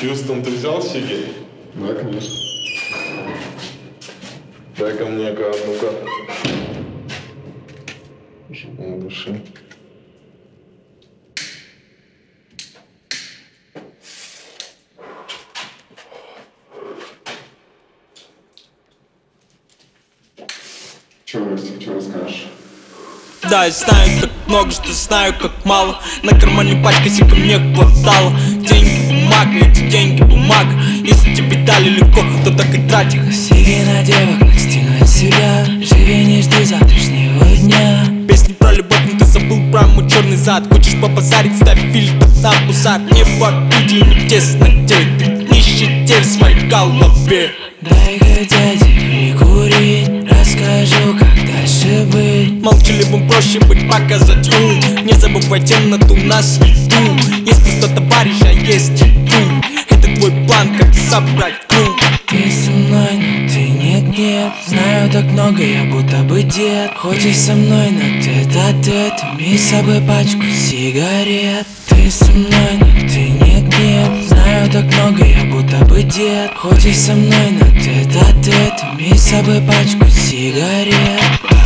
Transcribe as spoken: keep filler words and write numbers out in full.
Хьюстон, ты взял сиги? Да, конечно. Дай-ка мне-ка одну-ка. Ну, дыши. Че, Ростик, что расскажешь? Да, я знаю так много, что знаю как мало. На кармане пачка сига мне хватало. Деньги, бумага, эти деньги, бумага. Если тебе дали легко, то так и трать их. Сиги на девок, на стиль на себя. Живи, не жди завтрашнего дня. Песни про любовь, но ты забыл про мой черный зад. Хочешь побазарить, ставь фильтр на пусат. Не в обиде, не тесно тебе. Ты в нищете в своей голове. Дай-ка дяде прикурить. Расскажу, как дальше быть. Молчаливым проще быть, показать ум. Не забывай, темноту на свету. Есть просто товарищ, а есть ты. Это твой план, как собрать круг. Ты со мной, но ты нет-нет. Знаю так много, я будто бы дед. Хочешь со мной на тет-а-тет. Имей с собой пачку сигарет. Ты со мной, но ты нет-нет. Знаю так много, я будто бы дед. Хочешь со мной на тет-а-тет. Имей с собой пачку сигарет.